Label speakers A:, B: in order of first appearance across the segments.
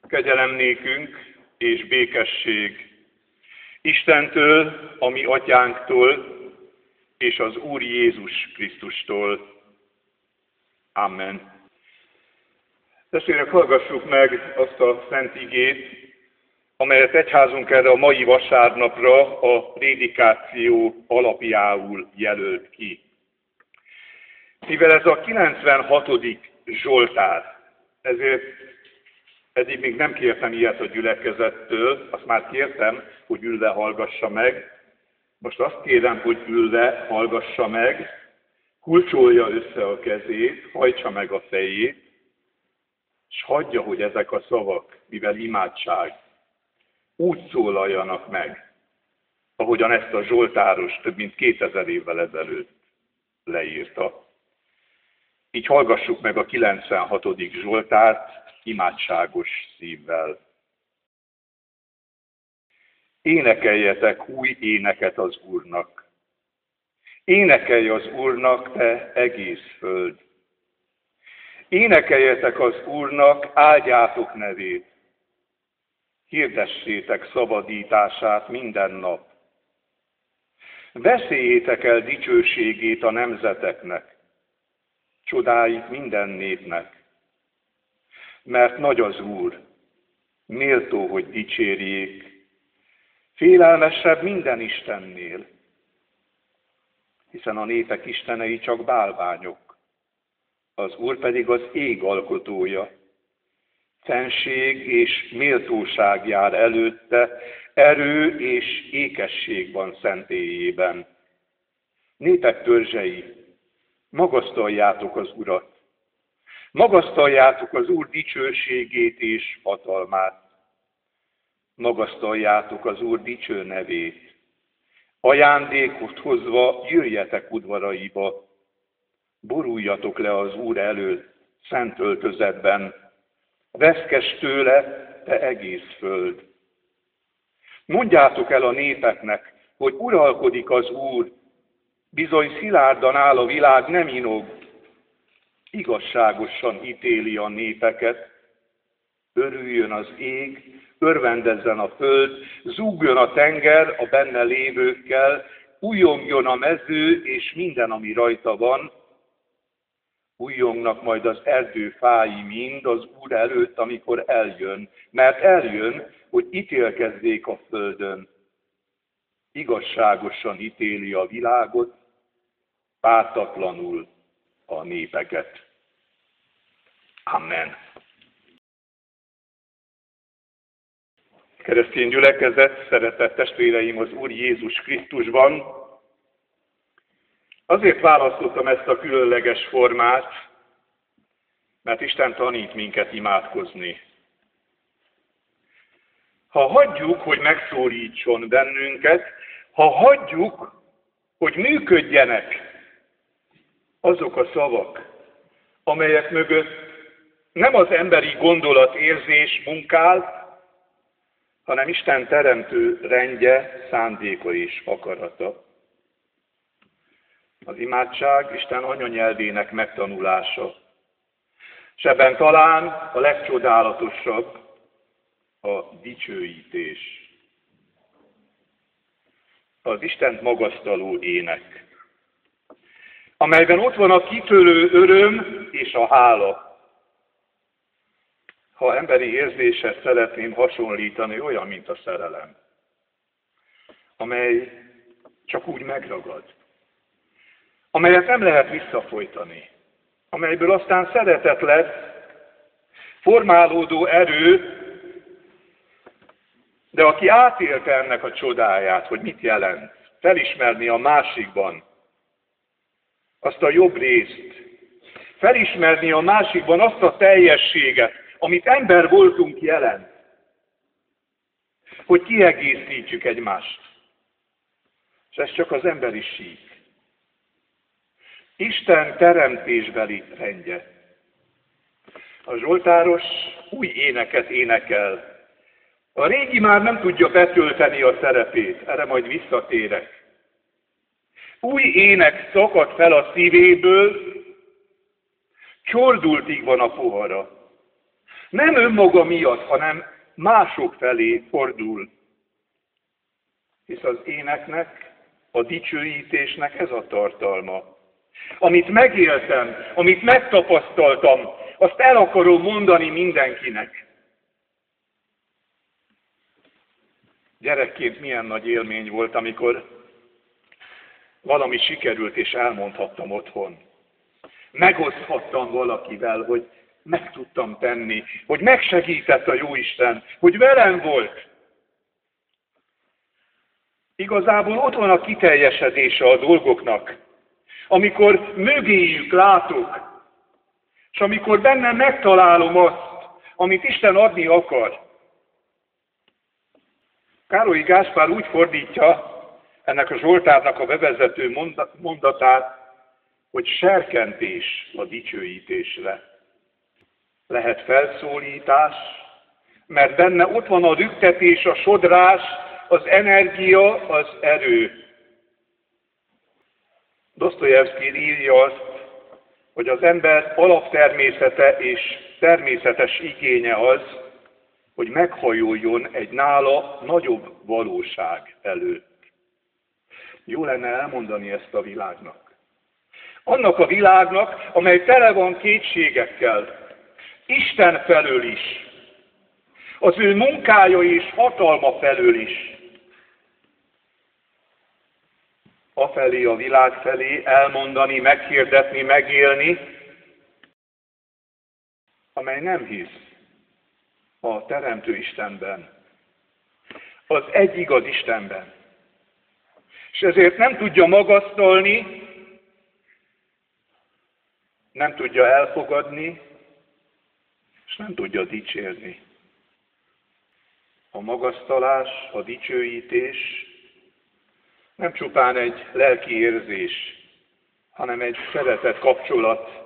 A: Kegyelem nékünk és békesség Istentől, a mi atyánktól, és az Úr Jézus Krisztustól. Amen. Testvérek, hallgassuk meg azt a szent igét, amelyet egyházunk erre a mai vasárnapra a prédikáció alapjául jelölt ki. Mivel ez a 96. Zsoltár, ezért eddig még nem kértem ilyet a gyülekezettől, azt már kértem, hogy ülve hallgassa meg. Most azt kérem, hogy ülve hallgassa meg, kulcsolja össze a kezét, hajtsa meg a fejét, és hagyja, hogy ezek a szavak, mivel imádság, úgy szólaljanak meg, ahogyan ezt a zsoltáros több mint 2000 évvel ezelőtt leírta. Így hallgassuk meg a 96. Zsoltárt imádságos szívvel. Énekeljetek új éneket az Úrnak. Énekelj az Úrnak, te egész föld. Énekeljetek az Úrnak, áldjátok nevét. Hirdessétek szabadítását minden nap. Beszéljétek el dicsőségét a nemzeteknek, csodáit minden népnek. Mert nagy az Úr, méltó, hogy dicsérjék, félelmesebb minden istennél, hiszen a népek istenei csak bálványok, az Úr pedig az ég alkotója. Fenség és méltóság jár előtte, erő és ékesség van szentélyében. Népek törzsei, magasztaljátok az Urat, magasztaljátok az Úr dicsőségét és hatalmát. Magasztaljátok az Úr dicső nevét. Ajándékot hozva jöjjetek udvaraiba. Boruljatok le az Úr előtt, szent öltözetben. Veszkess tőle, te egész föld. Mondjátok el a népeknek, hogy uralkodik az Úr. Bizony szilárdan áll a világ, nem inog. Igazságosan ítéli a népeket, örüljön az ég, örvendezzen a föld, zúgjon a tenger a benne lévőkkel, újjongjon a mező és minden, ami rajta van, újjongnak majd az erdő fái mind az Úr előtt, amikor eljön, mert eljön, hogy ítélkezzék a földön. Igazságosan ítéli a világot, pártatlanul a népeket. Amen. Keresztény gyülekezet, szeretett testvéreim az Úr Jézus Krisztusban, azért választottam ezt a különleges formát, mert Isten tanít minket imádkozni. Ha hagyjuk, hogy megszólítson bennünket, ha hagyjuk, hogy működjenek azok a szavak, amelyek mögött nem az emberi gondolatérzés munkál, hanem Isten teremtő rendje, szándéka és akarata. Az imádság Isten anyanyelvének megtanulása, és ebben talán a legcsodálatosabb a dicsőítés. Az Istent magasztaló ének, amelyben ott van a kitörő öröm és a hála. Ha emberi érzéshez szeretném hasonlítani, olyan, mint a szerelem, amely csak úgy megragad, amelyet nem lehet visszafolytani, amelyből aztán szeretet lesz, formálódó erő, de aki átélte ennek a csodáját, hogy mit jelent, felismerni a másikban azt a jobb részt, felismerni a másikban azt a teljességet, amit ember voltunk jelent, hogy kiegészítsük egymást. És ez csak az emberi sík. Isten teremtésbeli rendje. A zsoltáros új éneket énekel. A régi már nem tudja betölteni a szerepét, erre majd visszatérek. Új ének szakad fel a szívéből, csordultig van a pohara. Nem önmaga miatt, hanem mások felé fordul. Hisz az éneknek, a dicsőítésnek ez a tartalma. Amit megéltem, amit megtapasztaltam, azt el akarom mondani mindenkinek. Gyerekként milyen nagy élmény volt, amikor valami sikerült és elmondhattam otthon. Megoszthattam valakivel, hogy meg tudtam tenni, hogy megsegített a Jóisten, hogy velem volt. Igazából ott van a kiteljesedése a dolgoknak, amikor mögéjük látok, és amikor bennem megtalálom azt, amit Isten adni akar. Károlyi Gáspár úgy fordítja ennek a Zsoltárnak a bevezető mondatát, hogy serkentés a dicsőítésre. Lehet felszólítás, mert benne ott van a rüktetés, a sodrás, az energia, az erő. Dosztojevszky írja azt, hogy az ember alaptermészete és természetes igénye az, hogy meghajoljon egy nála nagyobb valóság előtt. Jó lenne elmondani ezt a világnak. Annak a világnak, amely tele van kétségekkel, Isten felől is, az ő munkája és hatalma felől is. Afelé a világ felé elmondani, meghirdetni, megélni, amely nem hisz a Teremtő Istenben, az egy igaz Istenben. És ezért nem tudja magasztalni, nem tudja elfogadni, és nem tudja dicsérni. A magasztalás, a dicsőítés nem csupán egy lelki érzés, hanem egy szeretett kapcsolat,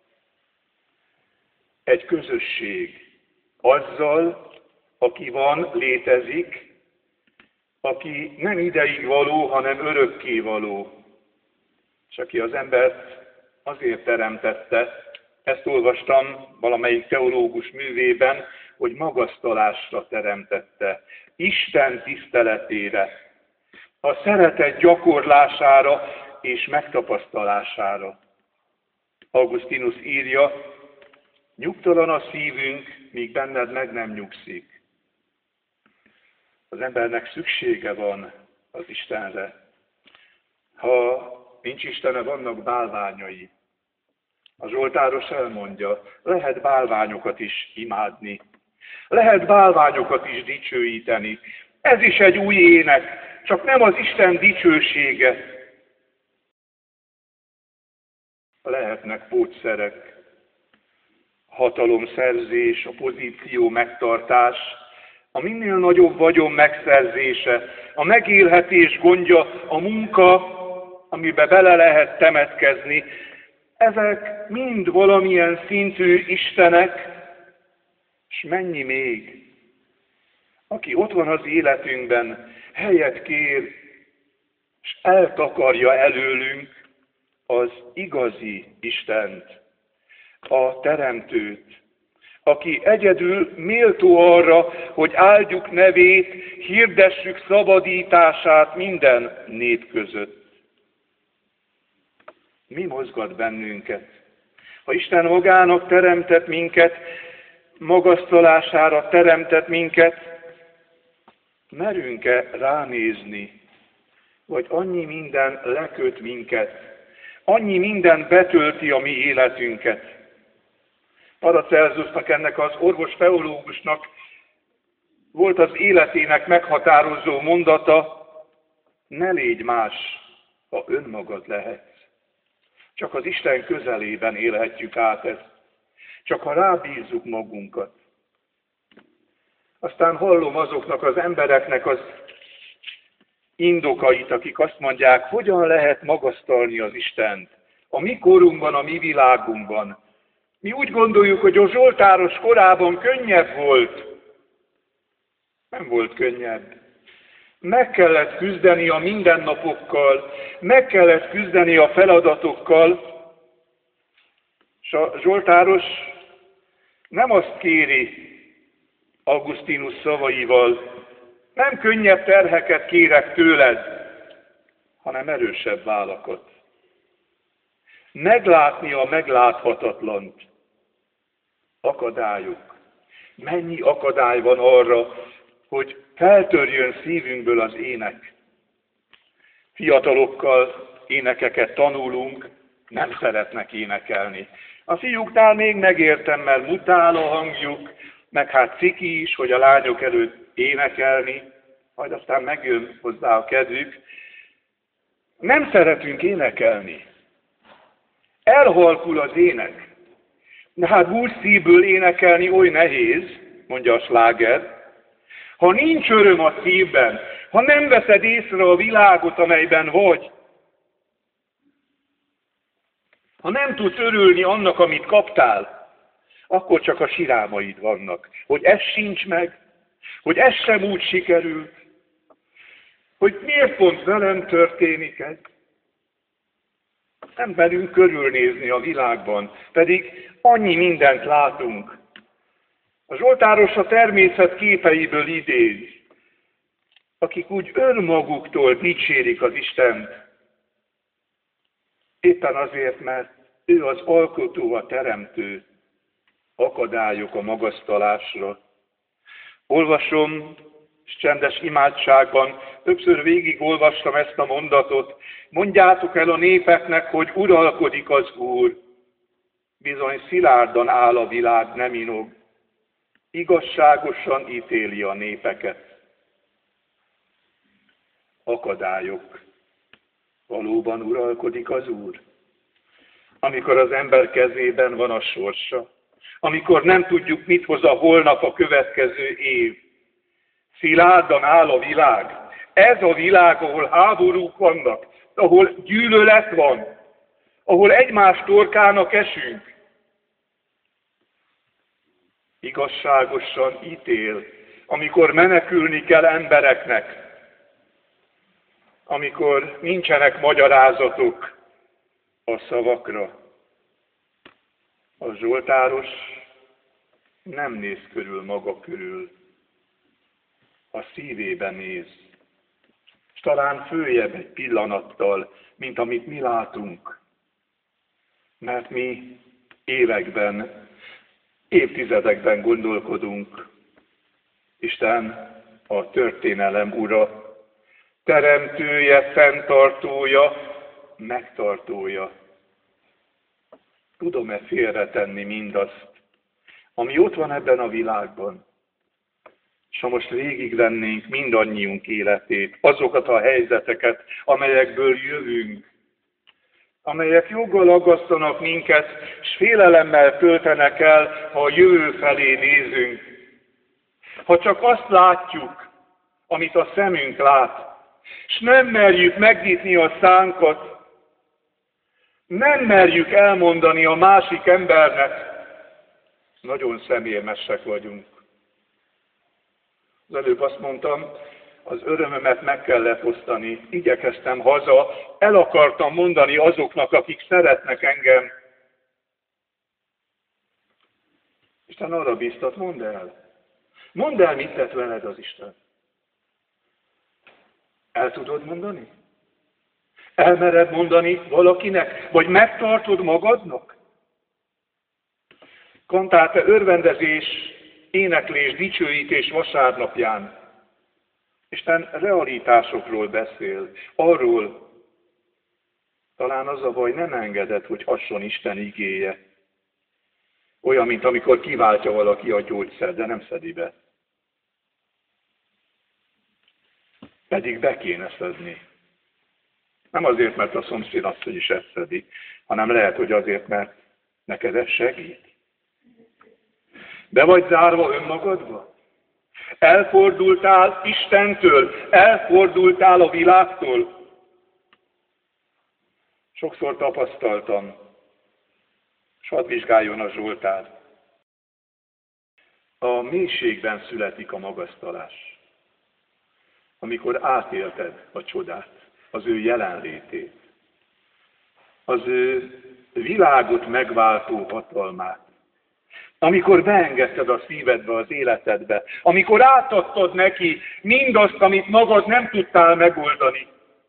A: egy közösség azzal, aki van, létezik, aki nem ideig való, hanem örökké való, és aki az embert azért teremtette, ezt olvastam valamelyik teológus művében, hogy magasztalásra teremtette, Isten tiszteletére, a szeretet gyakorlására és megtapasztalására. Augustinus írja, nyugtalan a szívünk, míg benned meg nem nyugszik. Az embernek szüksége van az Istenre. Ha nincs Istene, vannak bálványai. A Zsoltáros elmondja, lehet bálványokat is imádni. Lehet bálványokat is dicsőíteni. Ez is egy új ének, csak nem az Isten dicsősége. Lehetnek pótszerek, hatalomszerzés, a pozíció megtartás, a minél nagyobb vagyon megszerzése, a megélhetés gondja, a munka, amiben bele lehet temetkezni. Ezek mind valamilyen szintű istenek, és mennyi még, aki ott van az életünkben, helyet kér, és eltakarja előlünk az igazi Istent, a Teremtőt, aki egyedül méltó arra, hogy áldjuk nevét, hirdessük szabadítását minden nép között. Mi mozgat bennünket? Ha Isten magának teremtett minket, magasztalására teremtett minket, merünk-e ránézni, vagy annyi minden leköt minket, annyi minden betölti a mi életünket. Paracelsusnak, ennek az orvos-teológusnak volt az életének meghatározó mondata, ne légy más, ha önmagad lehetsz. Csak az Isten közelében élhetjük át ezt. Csak ha rábízzuk magunkat. Aztán hallom azoknak az embereknek az indokait, akik azt mondják, hogyan lehet magasztalni az Istent. A mi korunkban, a mi világunkban. Mi úgy gondoljuk, hogy a Zsoltáros korában könnyebb volt. Nem volt könnyebb. Meg kellett küzdeni a mindennapokkal, meg kellett küzdeni a feladatokkal, és a Zsoltáros Nem azt kéri Augustinus szavaival, nem könnyebb terheket kérek tőled, hanem erősebb válakat. Meglátni a megláthatatlant. Akadályok. Mennyi akadály van arra, hogy feltörjön szívünkből az ének. Fiatalokkal énekeket tanulunk, nem szeretnek énekelni. A fiúknál még megértem, mert mutál a hangjuk, meg hát ciki is, hogy a lányok előtt énekelni, majd aztán megjön hozzá a kedvük. Nem szeretünk énekelni. Elhalkul az ének. De hát bús szívből énekelni oly nehéz, mondja a sláger. Ha nincs öröm a szívben, ha nem veszed észre a világot, amelyben vagy, ha nem tudsz örülni annak, amit kaptál, akkor csak a sirámaid vannak. Hogy ez sincs meg, hogy ez sem úgy sikerült, hogy miért pont velem történik ez. Nem merünk körülnézni a világban, pedig annyi mindent látunk. A zsoltáros a természet képeiből idéz, akik úgy önmaguktól dicsérik az Istent. Éppen azért, mert ő az alkotó, a teremtő, akadályok a magasztalásra. Olvasom, és csendes imádságban többször végigolvastam ezt a mondatot. Mondjátok el a népeknek, hogy uralkodik az Úr. Bizony szilárdan áll a világ, nem inog. Igazságosan ítéli a népeket. Akadályok. Valóban uralkodik az Úr? Amikor az ember kezében van a sorsa, amikor nem tudjuk, mit hoz a holnap, a következő év. Szilárdan áll a világ. Ez a világ, ahol háborúk vannak, ahol gyűlölet van, ahol egymás torkának esünk. Igazságosan ítél, amikor menekülni kell embereknek, amikor nincsenek magyarázatok a szavakra. A zsoltáros nem néz körül maga körül, a szívébe néz, és talán följebb egy pillanattal, mint amit mi látunk. Mert mi években, évtizedekben gondolkodunk. Isten a történelem ura, teremtője, fenntartója, megtartója. Tudom-e félretenni mindazt, ami ott van ebben a világban? És ha most végigvennénk mindannyiunk életét, azokat a helyzeteket, amelyekből jövünk, amelyek joggal aggasztanak minket, és félelemmel töltenek el, ha a jövő felé nézünk. Ha csak azt látjuk, amit a szemünk lát, és nem merjük megnyitni a szánkat, nem merjük elmondani a másik embernek, nagyon szemérmesek vagyunk. Az előbb azt mondtam, az örömömet meg kellett osztani, igyekeztem haza, el akartam mondani azoknak, akik szeretnek engem. Isten arra bíztat, mondd el. Mondd el, mit tett veled az Isten. El tudod mondani? Elmered mondani valakinek? Vagy megtartod magadnak? Kantáta örvendezés, éneklés, dicsőítés vasárnapján. Isten realitásokról beszél, arról, talán az a baj, nem engedett, hogy hasson Isten igéje. Olyan, mint amikor kiváltja valaki a gyógyszer, de nem szedi be. Pedig be kéne szedni. Nem azért, mert a szomszéd asszony is ezt szedi, hanem lehet, hogy azért, mert neked ez segít. Be vagy zárva önmagadba? Elfordultál Istentől, elfordultál a világtól. Sokszor tapasztaltam, és hadd vizsgáljon a Zsoltár. A mélységben születik a magasztalás. Amikor átélted a csodát, az ő jelenlétét, az ő világot megváltó hatalmát. Amikor beengedted a szívedbe, az életedbe, amikor átadtad neki mindazt, amit magad nem tudtál megoldani.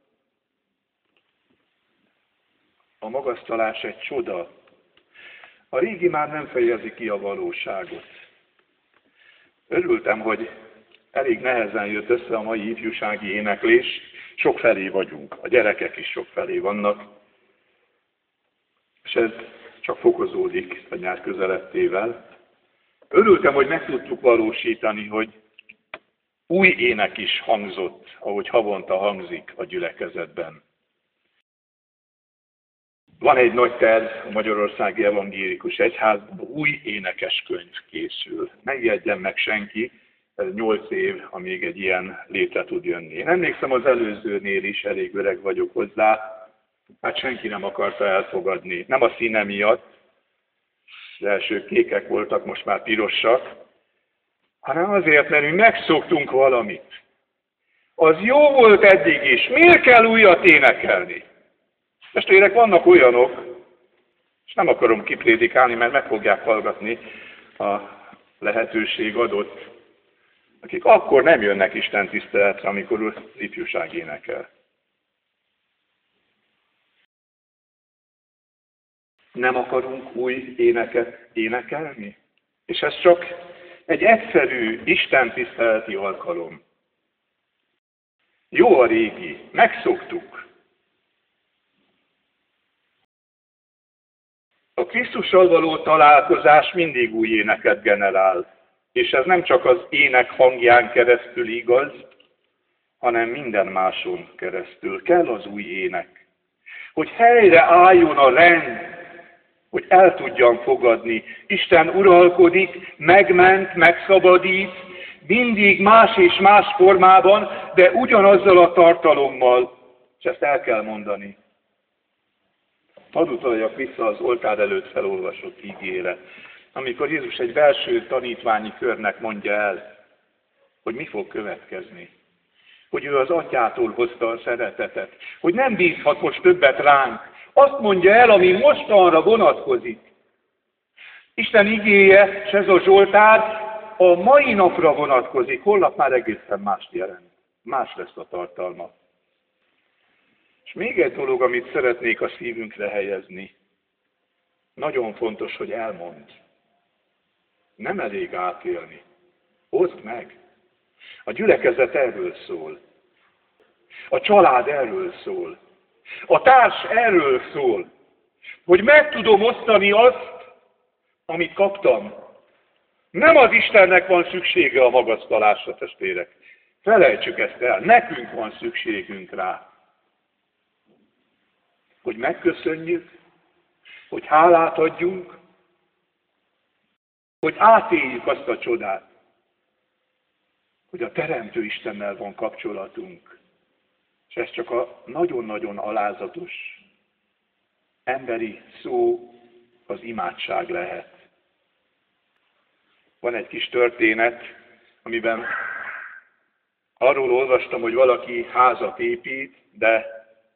A: A magasztalás egy csoda. A régi már nem fejezi ki a valóságot. Örültem, hogy elég nehezen jött össze a mai ifjúsági éneklés. Sokfelé vagyunk, a gyerekek is sokfelé vannak. És ez csak fokozódik a nyár közelettével. Örültem, hogy meg tudtuk valósítani, hogy új ének is hangzott, ahogy havonta hangzik a gyülekezetben. Van egy nagy terv a Magyarországi Evangélikus Egyházban, új énekeskönyv készül. Ne ijedjen meg senki, ez 8 év, amíg egy ilyen létre tud jönni. Én emlékszem, az előzőnél is elég öreg vagyok hozzá, hát senki nem akarta elfogadni. Nem a színe miatt, az elsők kékek voltak, most már pirosak, hanem azért, mert mi megszoktunk valamit. Az jó volt eddig is, miért kell újat énekelni? Testvérek, vannak olyanok, és nem akarom kiprédikálni, mert meg fogják hallgatni, a lehetőség adott, akik akkor nem jönnek Isten tiszteletre, amikor az ifjúság énekel. Nem akarunk új éneket énekelni? És ez csak egy egyszerű Isten tiszteleti alkalom. Jó a régi, megszoktuk. A Krisztussal való találkozás mindig új éneket generál, és ez nem csak az ének hangján keresztül igaz, hanem minden máson keresztül. Kell az új ének, hogy helyre álljon a rend, hogy el tudjam fogadni. Isten uralkodik, megment, megszabadít, mindig más és más formában, de ugyanazzal a tartalommal, és ezt el kell mondani. Hadd utaljak vissza az oltár előtt felolvasott ígére, amikor Jézus egy belső tanítványi körnek mondja el, hogy mi fog következni. Hogy ő az Atyától hozta a szeretetet, hogy nem bízhat most többet ránk. Azt mondja el, ami mostanra vonatkozik. Isten igéje, és ez a Zsoltár a mai napra vonatkozik, holnap már egészen mást jelent. Más lesz a tartalma. És még egy dolog, amit szeretnék a szívünkre helyezni. Nagyon fontos, hogy elmond. Nem elég átélni. Oszd meg. A gyülekezet erről szól. A család erről szól. A társ erről szól. Hogy meg tudom osztani azt, amit kaptam. Nem az Istennek van szüksége a magasztalásra, testvérek. Felejtsük ezt el. Nekünk van szükségünk rá. Hogy megköszönjük, hogy hálát adjunk, hogy átéljük azt a csodát, hogy a Teremtő Istennel van kapcsolatunk. És ez csak a nagyon-nagyon alázatos emberi szó, az imádság lehet. Van egy kis történet, amiben arról olvastam, hogy valaki házat épít, de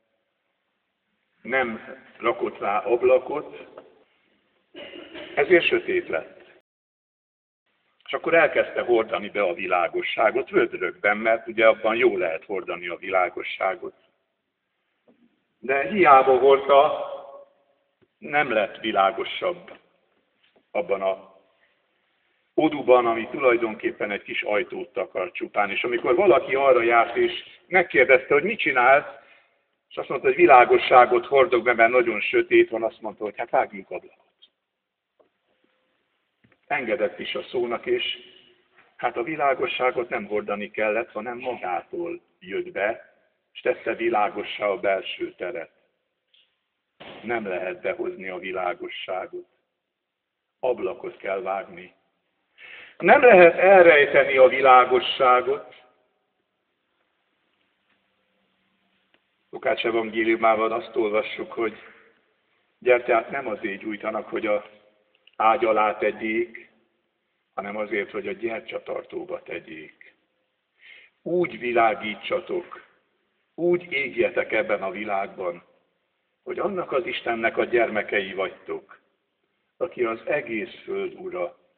A: nem rakott rá ablakot, ezért sötét lett. És akkor elkezdte hordani be a világosságot, vödrökben, mert ugye abban jó lehet hordani a világosságot. De hiába hordta, nem lett világosabb abban a oduban, ami tulajdonképpen egy kis ajtót takar csupán. És amikor valaki arra járt és megkérdezte, hogy mit csinálsz, és azt mondta, hogy világosságot hordok be, mert nagyon sötét van, azt mondta, hogy hát vágjunk ablakot. Engedett is a szónak, és hát a világosságot nem hordani kellett, hanem magától jött be, és tette világossá a belső teret. Nem lehet behozni a világosságot. Ablakot kell vágni. Nem lehet elrejteni a világosságot. Lukács evangéliumában azt olvassuk, hogy gyertyát nem azért gyújtanak, hogy a ágy alá tegyék, hanem azért, hogy a gyertyatartóba tegyék. Úgy világítsatok, úgy égjetek ebben a világban, hogy annak az Istennek a gyermekei vagytok, aki az egész föld ura,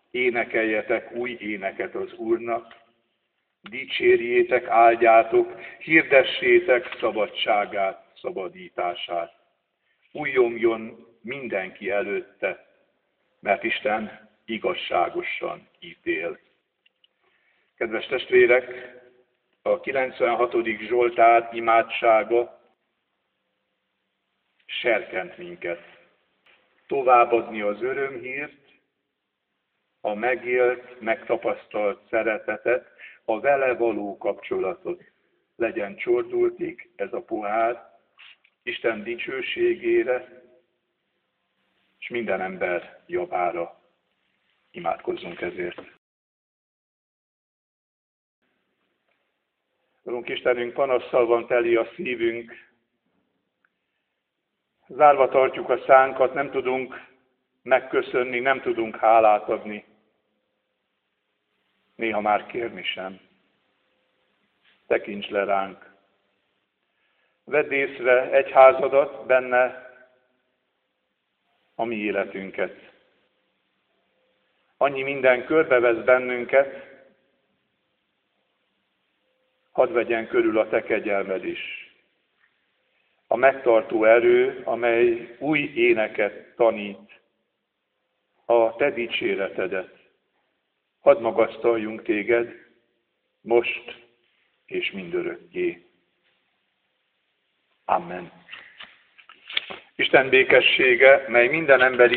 A: énekeljetek új éneket az Úrnak, dicsérjétek, áldjátok, hirdessétek szabadságát, szabadítását. Újjongjon mindenki előtte, mert Isten igazságosan ítél. Kedves testvérek, a 96. Zsoltár imádsága serkent minket. Továbbadni az örömhírt, a megélt, megtapasztalt szeretetet, a vele való kapcsolatot. Legyen csordultig ez a pohár Isten dicsőségére, és minden ember javára. Imádkozzunk ezért. Urunk Istenünk, panasszal van teli a szívünk, zárva tartjuk a szánkat, nem tudunk megköszönni, nem tudunk hálát adni. Néha már kérni sem. Tekints le ránk. Vedd észre egyházadat, benne a mi életünket. Annyi minden körbevesz bennünket, hadd vegyen körül a te kegyelmed is. A megtartó erő, amely új éneket tanít, a te dicséretedet. Hadd magasztaljunk téged, most és mindörökké. Amen. Isten békessége, mely minden emberi